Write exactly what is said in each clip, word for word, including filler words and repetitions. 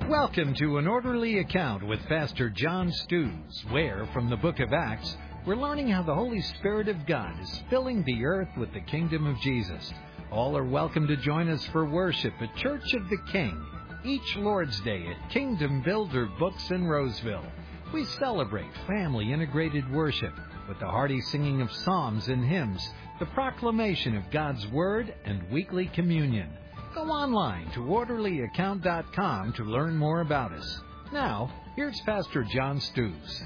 Welcome to An Orderly Account with Pastor John Stews, where, from the book of Acts, we're learning how the Holy Spirit of God is filling the earth with the kingdom of Jesus. All are welcome to join us for worship at Church of the King, each Lord's Day at Kingdom Builder Books in Roseville. We celebrate family-integrated worship with the hearty singing of psalms and hymns, the proclamation of God's Word, and weekly communion. Go online to orderly account dot com to learn more about us. Now, here's Pastor John Stews.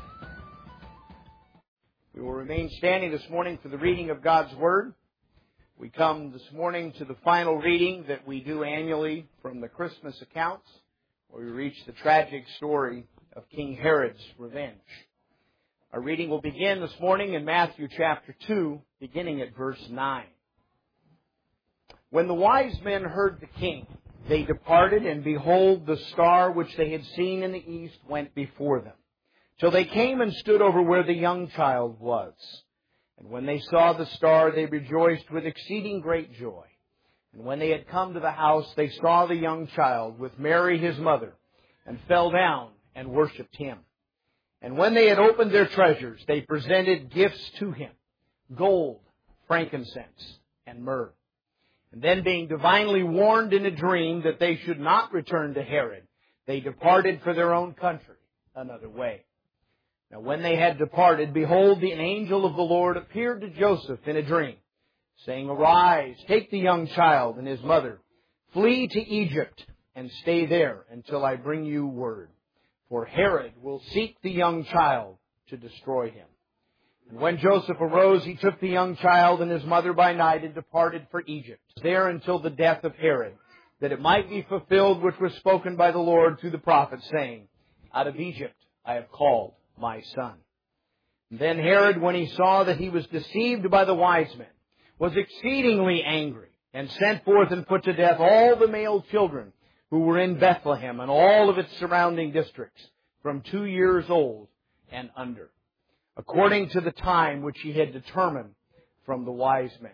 We will remain standing this morning for the reading of God's Word. We come this morning to the final reading that we do annually from the Christmas accounts, where we reach the tragic story of King Herod's revenge. Our reading will begin this morning in Matthew chapter two, beginning at verse nine. When the wise men heard the king, they departed, and behold, the star which they had seen in the east went before them, till they came and stood over where the young child was. And when they saw the star, they rejoiced with exceeding great joy. And when they had come to the house, they saw the young child with Mary his mother, and fell down and worshipped him. And when they had opened their treasures, they presented gifts to him, gold, frankincense, and myrrh. And then, being divinely warned in a dream that they should not return to Herod, they departed for their own country another way. Now when they had departed, behold, the angel of the Lord appeared to Joseph in a dream, saying, Arise, take the young child and his mother, flee to Egypt, and stay there until I bring you word. For Herod will seek the young child to destroy him. And when Joseph arose, he took the young child and his mother by night and departed for Egypt, there until the death of Herod, that it might be fulfilled which was spoken by the Lord through the prophet, saying, Out of Egypt I have called my son. And then Herod, when he saw that he was deceived by the wise men, was exceedingly angry, and sent forth and put to death all the male children who were in Bethlehem and all of its surrounding districts, from two years old and under, according to the time which he had determined from the wise men.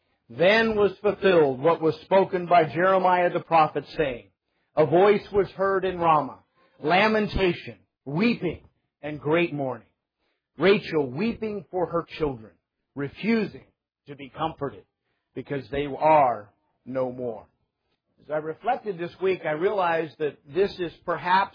Then was fulfilled what was spoken by Jeremiah the prophet, saying, A voice was heard in Ramah, lamentation, weeping, and great mourning. Rachel weeping for her children, refusing to be comforted, because they are no more. As I reflected this week, I realized that this is perhaps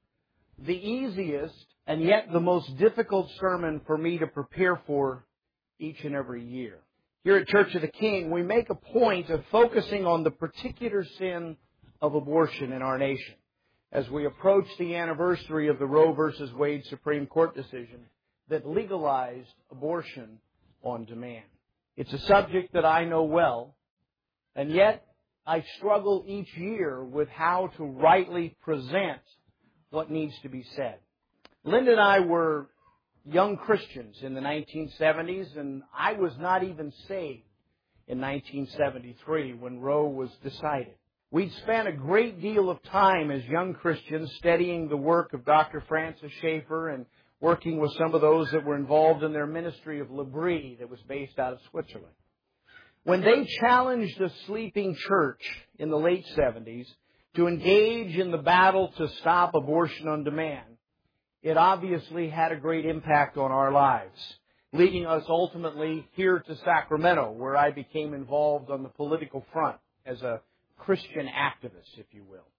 the easiest and yet the most difficult sermon for me to prepare for each and every year. Here at Church of the King, we make a point of focusing on the particular sin of abortion in our nation as we approach the anniversary of the Roe versus Wade Supreme Court decision that legalized abortion on demand. It's a subject that I know well, and yet I struggle each year with how to rightly present what needs to be said. Linda and I were young Christians in the nineteen seventies, and I was not even saved in nineteen seventy-three when Roe was decided. We'd spent a great deal of time as young Christians studying the work of Doctor Francis Schaeffer and working with some of those that were involved in their ministry of L'Abri that was based out of Switzerland. When they challenged a sleeping church in the late seventies to engage in the battle to stop abortion on demand, it obviously had a great impact on our lives, leading us ultimately here to Sacramento, where I became involved on the political front as a Christian activist, if you will.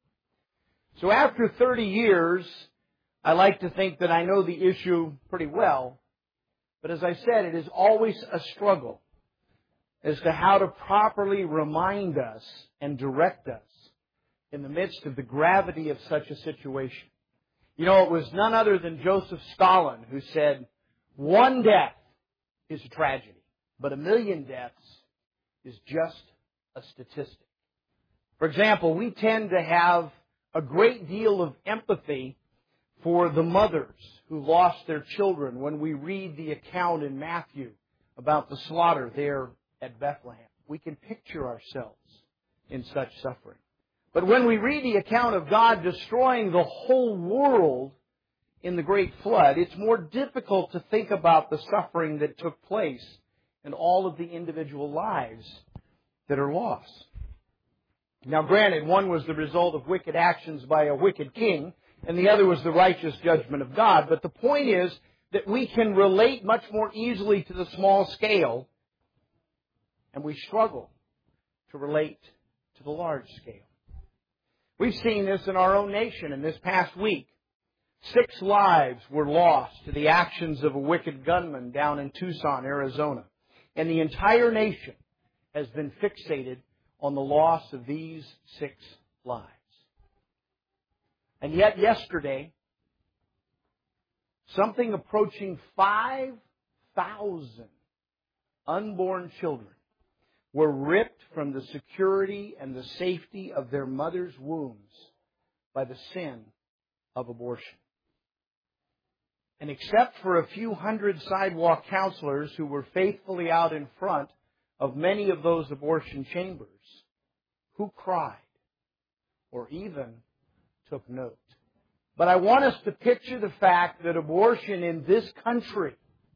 So after thirty years, I like to think that I know the issue pretty well, but as I said, it is always a struggle as to how to properly remind us and direct us in the midst of the gravity of such a situation. You know, it was none other than Joseph Stalin who said, one death is a tragedy, but a million deaths is just a statistic. For example, we tend to have a great deal of empathy for the mothers who lost their children when we read the account in Matthew about the slaughter there at Bethlehem. We can picture ourselves in such suffering. But when we read the account of God destroying the whole world in the great flood, it's more difficult to think about the suffering that took place and all of the individual lives that are lost. Now granted, one was the result of wicked actions by a wicked king, and the other was the righteous judgment of God. But the point is that we can relate much more easily to the small scale, and we struggle to relate to the large scale. We've seen this in our own nation in this past week. Six lives were lost to the actions of a wicked gunman down in Tucson, Arizona. And the entire nation has been fixated on the loss of these six lives. And yet yesterday, something approaching five thousand unborn children were ripped from the security and the safety of their mother's wombs by the sin of abortion. And except for a few hundred sidewalk counselors who were faithfully out in front of many of those abortion chambers, who cried or even took note? But I want us to picture the fact that abortion in this country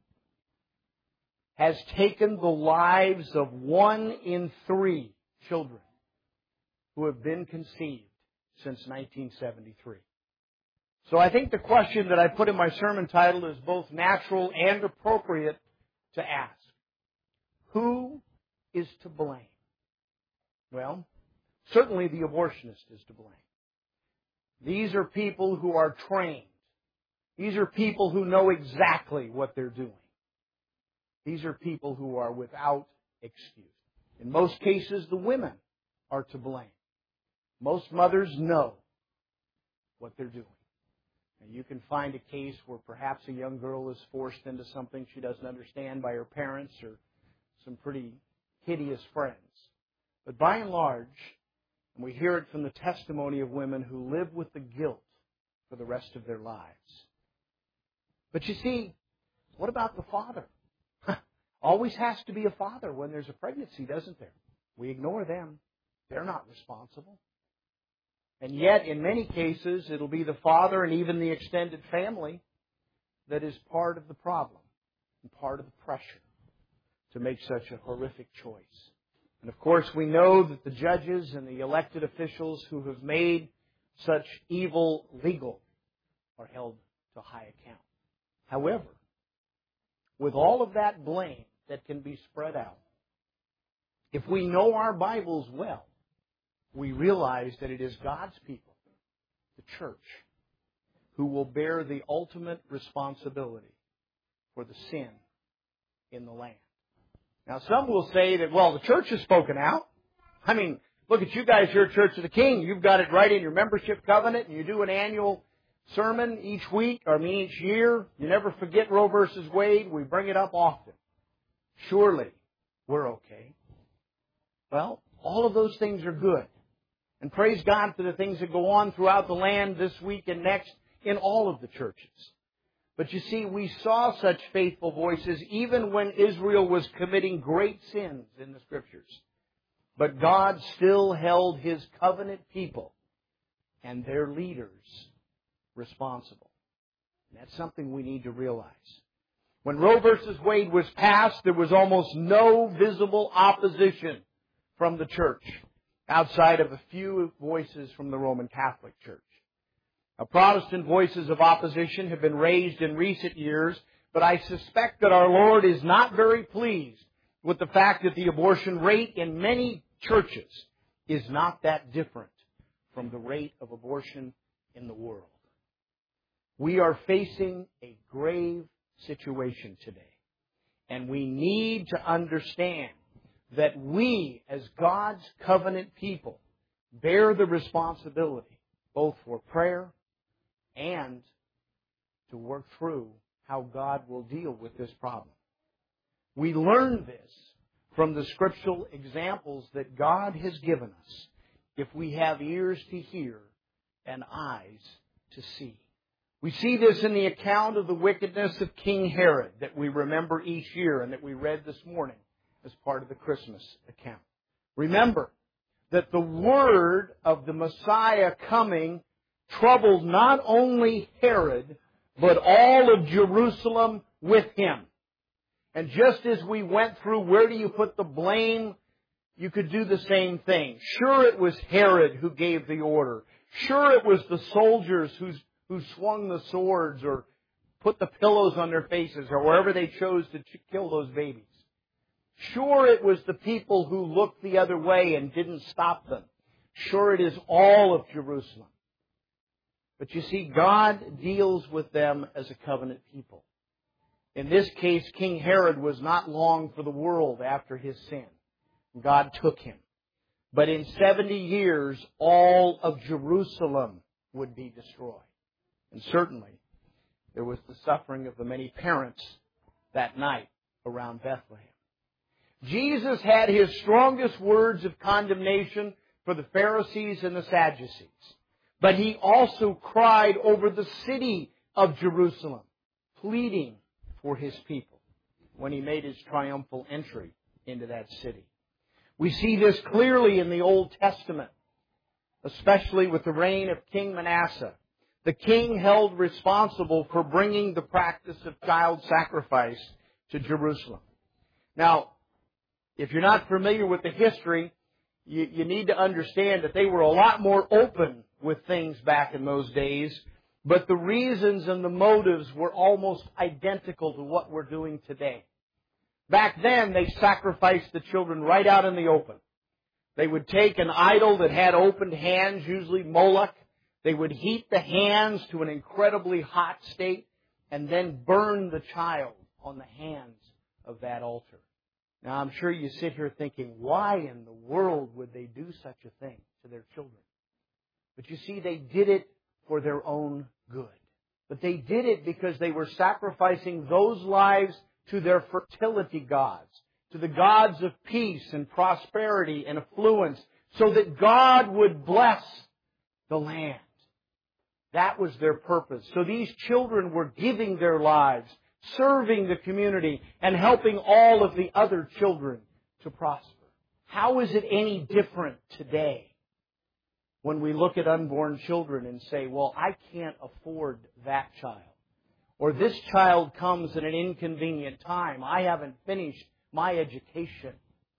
has taken the lives of one in three children who have been conceived since nineteen seventy-three. So I think the question that I put in my sermon title is both natural and appropriate to ask. Who is to blame? Well, certainly the abortionist is to blame. These are people who are trained. These are people who know exactly what they're doing. These are people who are without excuse. In most cases, the women are to blame. Most mothers know what they're doing. And you can find a case where perhaps a young girl is forced into something she doesn't understand by her parents or some pretty hideous friends. But by and large, and we hear it from the testimony of women who live with the guilt for the rest of their lives. But you see, what about the father? Always has to be a father when there's a pregnancy, doesn't there? We ignore them. They're not responsible. And yet, in many cases, it'll be the father and even the extended family that is part of the problem and part of the pressure to make such a horrific choice. And of course, we know that the judges and the elected officials who have made such evil legal are held to high account. However, with all of that blame that can be spread out, if we know our Bibles well, we realize that it is God's people, the church, who will bear the ultimate responsibility for the sin in the land. Now, some will say that, well, the church has spoken out. I mean, look at you guys here at Church of the King. You've got it right in your membership covenant, and you do an annual sermon each week, or I mean each year. You never forget Roe versus Wade. We bring it up often. Surely, we're okay. Well, all of those things are good. And praise God for the things that go on throughout the land this week and next in all of the churches. But you see, we saw such faithful voices even when Israel was committing great sins in the Scriptures. But God still held His covenant people and their leaders responsible. And that's something we need to realize. When Roe versus Wade was passed, there was almost no visible opposition from the church, outside of a few voices from the Roman Catholic Church. Now, Protestant voices of opposition have been raised in recent years, but I suspect that our Lord is not very pleased with the fact that the abortion rate in many churches is not that different from the rate of abortion in the world. We are facing a grave situation today, and we need to understand that we, as God's covenant people, bear the responsibility both for prayer and to work through how God will deal with this problem. We learn this from the scriptural examples that God has given us if we have ears to hear and eyes to see. We see this in the account of the wickedness of King Herod that we remember each year and that we read this morning as part of the Christmas account. Remember that the word of the Messiah coming troubled not only Herod, but all of Jerusalem with him. And just as we went through, where do you put the blame you could do the same thing. Sure, it was Herod who gave the order. Sure, it was the soldiers who, who swung the swords or put the pillows on their faces or wherever they chose to kill those babies. Sure, it was the people who looked the other way and didn't stop them. Sure, it is all of Jerusalem. But you see, God deals with them as a covenant people. In this case, King Herod was not long for the world after his sin. God took him. But in seventy years, all of Jerusalem would be destroyed. And certainly, there was the suffering of the many parents that night around Bethlehem. Jesus had His strongest words of condemnation for the Pharisees and the Sadducees. But He also cried over the city of Jerusalem, pleading for His people when He made His triumphal entry into that city. We see this clearly in the Old Testament, especially with the reign of King Manasseh. The king held responsible for bringing the practice of child sacrifice to Jerusalem. Now, if you're not familiar with the history, you, you need to understand that they were a lot more open with things back in those days, but the reasons and the motives were almost identical to what we're doing today. Back then, they sacrificed the children right out in the open. They would take an idol that had opened hands, usually Moloch. They would heat the hands to an incredibly hot state and then burn the child on the hands of that altar. Now, I'm sure you sit here thinking, why in the world would they do such a thing to their children? But you see, they did it for their own good. But they did it because they were sacrificing those lives to their fertility gods, to the gods of peace and prosperity and affluence, so that God would bless the land. That was their purpose. So these children were giving their lives, serving the community, and helping all of the other children to prosper. How is it any different today when we look at unborn children and say, well, I can't afford that child? Or this child comes at an inconvenient time. I haven't finished my education.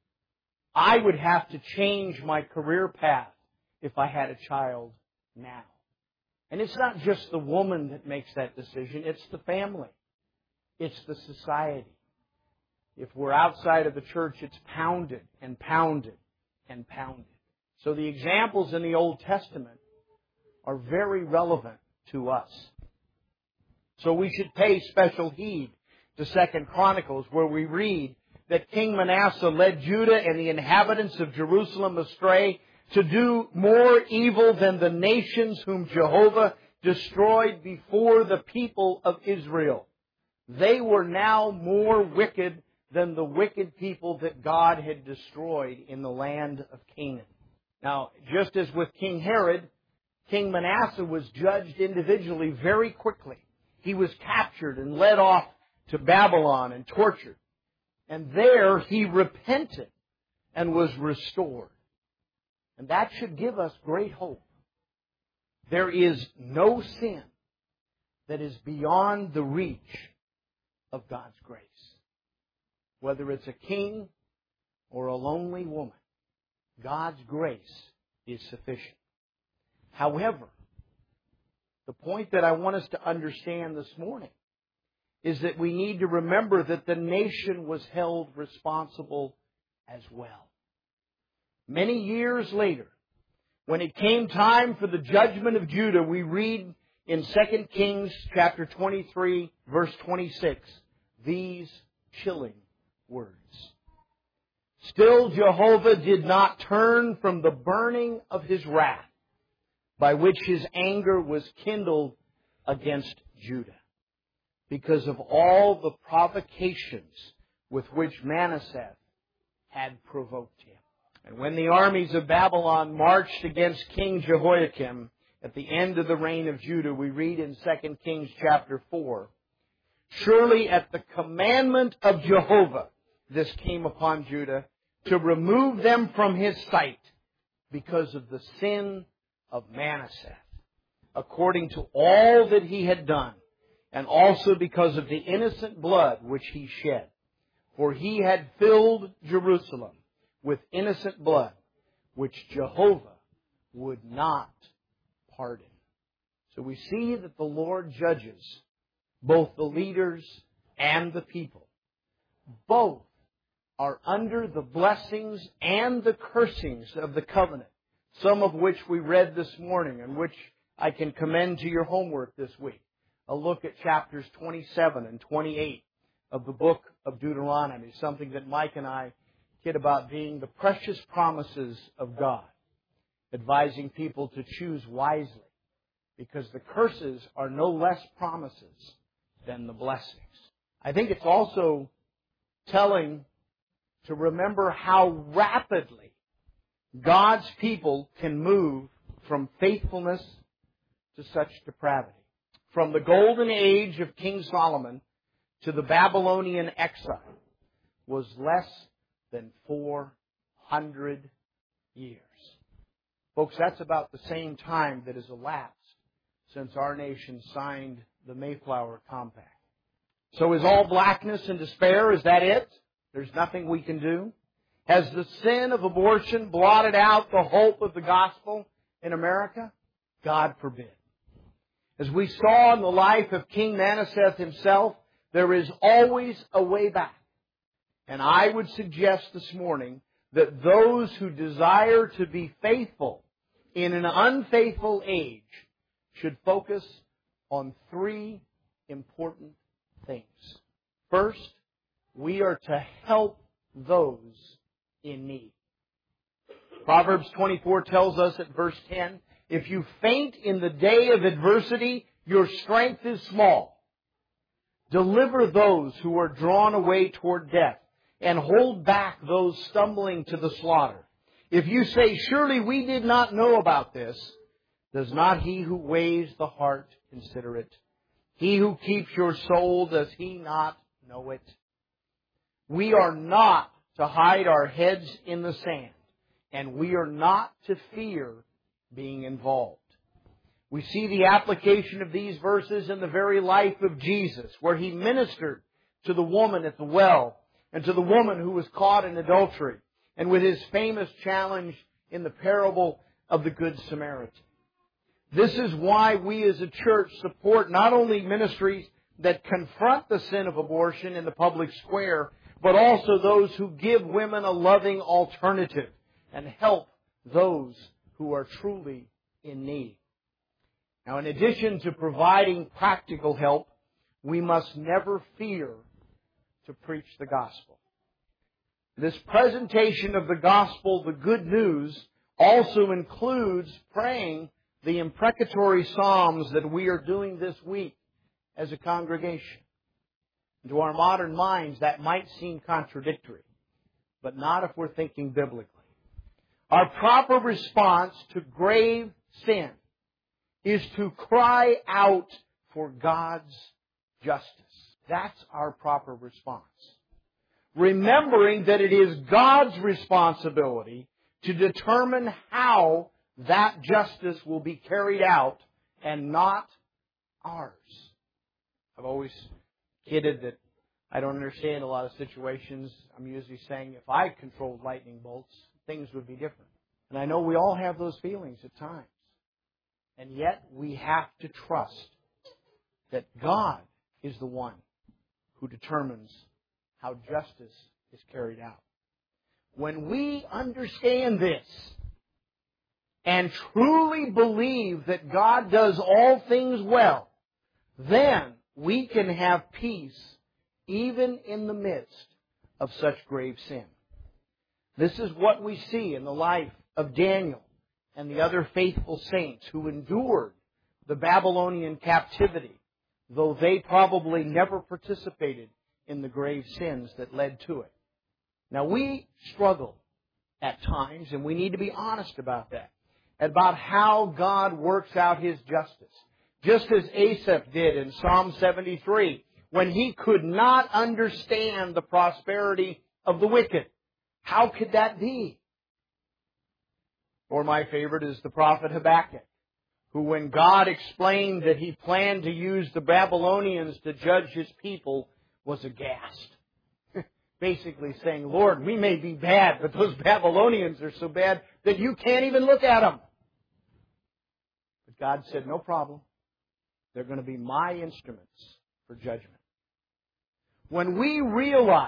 I would have to change my career path if I had a child now. And it's not just the woman that makes that decision. It's the family. It's the society. If we're outside of the church, it's pounded and pounded and pounded. So the examples in the Old Testament are very relevant to us. So we should pay special heed to Second Chronicles, where we read that King Manasseh led Judah and the inhabitants of Jerusalem astray to do more evil than the nations whom Jehovah destroyed before the people of Israel. They were now more wicked than the wicked people that God had destroyed in the land of Canaan. Now, just as with King Herod, King Manasseh was judged individually very quickly. He was captured and led off to Babylon and tortured. And there he repented and was restored. And that should give us great hope. There is no sin that is beyond the reach of God's grace. Whether it's a king or a lonely woman, God's grace is sufficient. However, the point that I want us to understand this morning is that we need to remember that the nation was held responsible as well. Many years later, when it came time for the judgment of Judah, we read in Second Kings chapter twenty-three, verse twenty-six, these chilling words. Still Jehovah did not turn from the burning of His wrath, by which His anger was kindled against Judah, because of all the provocations with which Manasseh had provoked him. And when the armies of Babylon marched against King Jehoiakim at the end of the reign of Judah, we read in Second Kings chapter four, surely at the commandment of Jehovah this came upon Judah, to remove them from his sight because of the sin of Manasseh, according to all that he had done, and also because of the innocent blood which he shed. For he had filled Jerusalem with innocent blood, which Jehovah would not pardon. So we see that the Lord judges both the leaders and the people. Both are under the blessings and the cursings of the covenant, some of which we read this morning and which I can commend to your homework this week. A look at chapters twenty-seven and twenty-eight of the book of Deuteronomy, something that Mike and I kid about being the precious promises of God, advising people to choose wisely, because the curses are no less promises than the blessings. I think it's also telling to remember how rapidly God's people can move from faithfulness to such depravity. From the golden age of King Solomon to the Babylonian exile was less than four hundred years. Folks, that's about the same time that has elapsed since our nation signed the Mayflower Compact. So is all blackness and despair? Is that it? There's nothing we can do? Has the sin of abortion blotted out the hope of the gospel in America? God forbid. As we saw in the life of King Manasseh himself, there is always a way back. And I would suggest this morning that those who desire to be faithful in an unfaithful age should focus on three important things. First, we are to help those in need. Proverbs twenty-four tells us at verse ten, if you faint in the day of adversity, your strength is small. Deliver those who are drawn away toward death, and hold back those stumbling to the slaughter. If you say, surely we did not know about this, does not he who weighs the heart consider it? He who keeps your soul, does he not know it? We are not to hide our heads in the sand, and we are not to fear being involved. We see the application of these verses in the very life of Jesus, where He ministered to the woman at the well and to the woman who was caught in adultery, and with His famous challenge in the parable of the Good Samaritan. This is why we as a church support not only ministries that confront the sin of abortion in the public square, but also those who give women a loving alternative and help those who are truly in need. Now, in addition to providing practical help, we must never fear to preach the gospel. This presentation of the gospel, the good news, also includes praying the imprecatory psalms that we are doing this week as a congregation. To our modern minds, that might seem contradictory, but not if we're thinking biblically. Our proper response to grave sin is to cry out for God's justice. That's our proper response. Remembering that it is God's responsibility to determine how that justice will be carried out and not ours. I've always kidded that I don't understand a lot of situations. I'm usually saying if I controlled lightning bolts, things would be different. And I know we all have those feelings at times. And yet we have to trust that God is the one who determines how justice is carried out. When we understand this and truly believe that God does all things well, then we can have peace even in the midst of such grave sin. This is what we see in the life of Daniel and the other faithful saints who endured the Babylonian captivity, though they probably never participated in the grave sins that led to it. Now, we struggle at times, and we need to be honest about that, about how God works out His justice. Just as Asaph did in Psalm seventy-three, when he could not understand the prosperity of the wicked. How could that be? Or my favorite is the prophet Habakkuk, who when God explained that He planned to use the Babylonians to judge His people, was aghast. basically saying, Lord, we may be bad, but those Babylonians are so bad that you can't even look at them. But God said, no problem. They're going to be my instruments for judgment. When we realize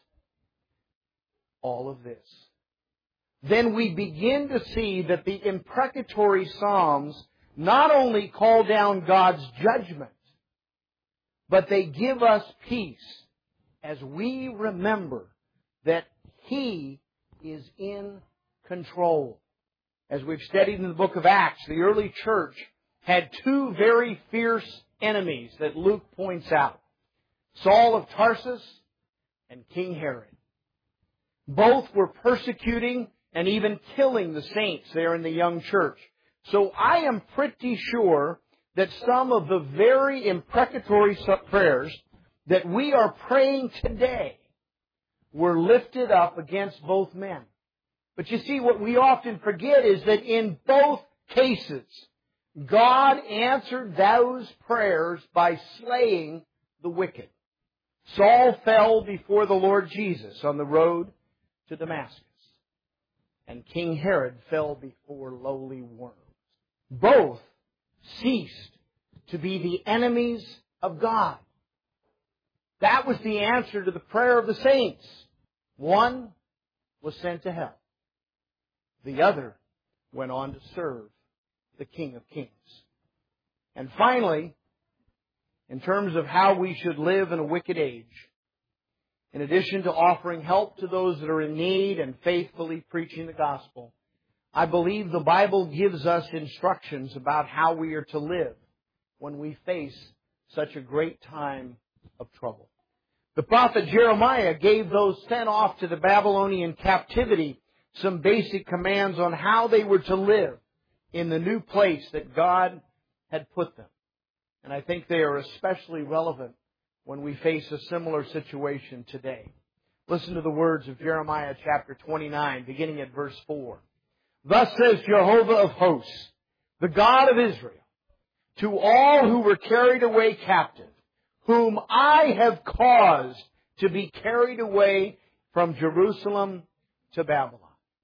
all of this, then we begin to see that the imprecatory Psalms not only call down God's judgment, but they give us peace as we remember that He is in control. As we've studied in the book of Acts, the early church had two very fierce enemies that Luke points out. Saul of Tarsus and King Herod. Both were persecuting and even killing the saints there in the young church. So I am pretty sure that some of the very imprecatory prayers that we are praying today were lifted up against both men. But you see, what we often forget is that in both cases, God answered those prayers by slaying the wicked. Saul fell before the Lord Jesus on the road to Damascus, and King Herod fell before lowly worms. Both ceased to be the enemies of God. That was the answer to the prayer of the saints. One was sent to hell. The other went on to serve the King of Kings. And finally, in terms of how we should live in a wicked age, in addition to offering help to those that are in need and faithfully preaching the gospel, I believe the Bible gives us instructions about how we are to live when we face such a great time of trouble. The prophet Jeremiah gave those sent off to the Babylonian captivity some basic commands on how they were to live in the new place that God had put them. And I think they are especially relevant when we face a similar situation today. Listen to the words of Jeremiah chapter twenty-nine, beginning at verse four. Thus says Jehovah of hosts, the God of Israel, to all who were carried away captive, whom I have caused to be carried away from Jerusalem to Babylon.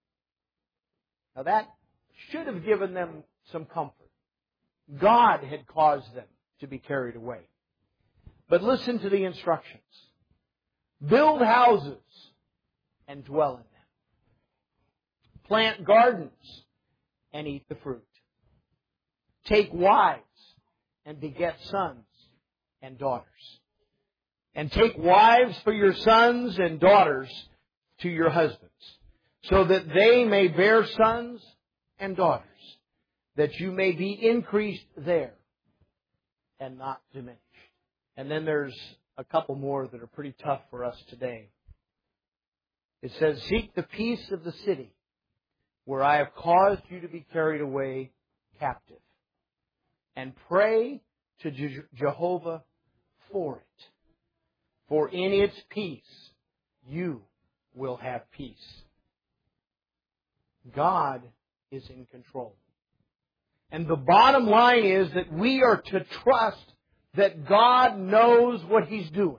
Now that should have given them some comfort. God had caused them to be carried away. But listen to the instructions. Build houses and dwell in them. Plant gardens and eat the fruit. Take wives and beget sons and daughters. And take wives for your sons and daughters to your husbands, so that they may bear sons and daughters, that you may be increased there and not diminished. And then there's a couple more that are pretty tough for us today. It says, seek the peace of the city where I have caused you to be carried away captive, and pray to Je- Jehovah for it. For in its peace you will have peace. God is in control. And the bottom line is that we are to trust that God knows what He's doing.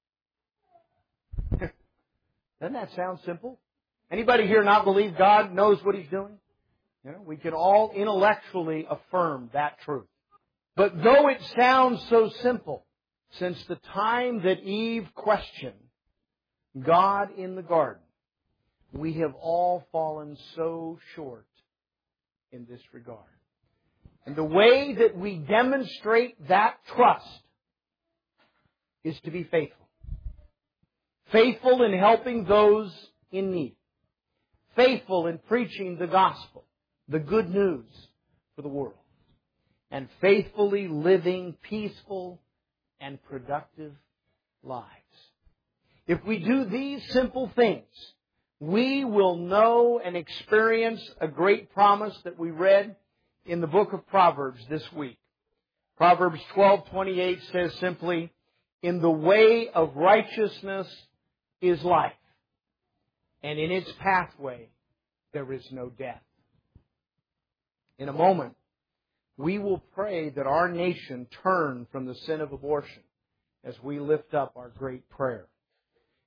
Doesn't that sound simple? Anybody here not believe God knows what He's doing? You know, we can all intellectually affirm that truth. But though it sounds so simple, since the time that Eve questioned God in the garden, we have all fallen so short in this regard. And the way that we demonstrate that trust is to be faithful. Faithful in helping those in need. Faithful in preaching the gospel, the good news for the world. And faithfully living peaceful and productive lives. If we do these simple things, we will know and experience a great promise that we read in the book of Proverbs this week. Proverbs twelve twenty-eight says simply, in the way of righteousness is life, and in its pathway there is no death. In a moment, we will pray that our nation turn from the sin of abortion as we lift up our great prayer.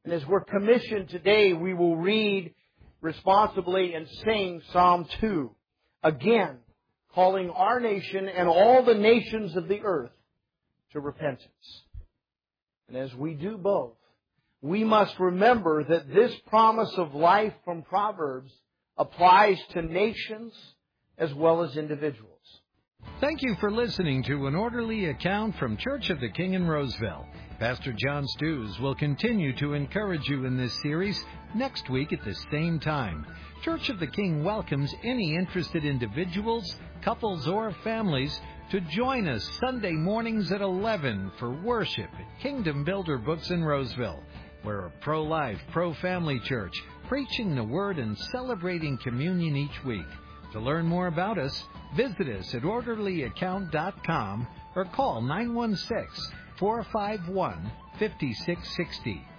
And as we're commissioned today, we will read responsibly and sing Psalm two. Again, calling our nation and all the nations of the earth to repentance. And as we do both, we must remember that this promise of life from Proverbs applies to nations as well as individuals. Thank you for listening to An Orderly Account from Church of the King in Roseville. Pastor John Stews will continue to encourage you in this series next week at the same time. Church of the King welcomes any interested individuals, couples, or families to join us Sunday mornings at eleven for worship at Kingdom Builder Books in Roseville. We're a pro-life, pro-family church, preaching the Word and celebrating communion each week. To learn more about us, visit us at orderly account dot com or call nine one six, four five one, five six six zero.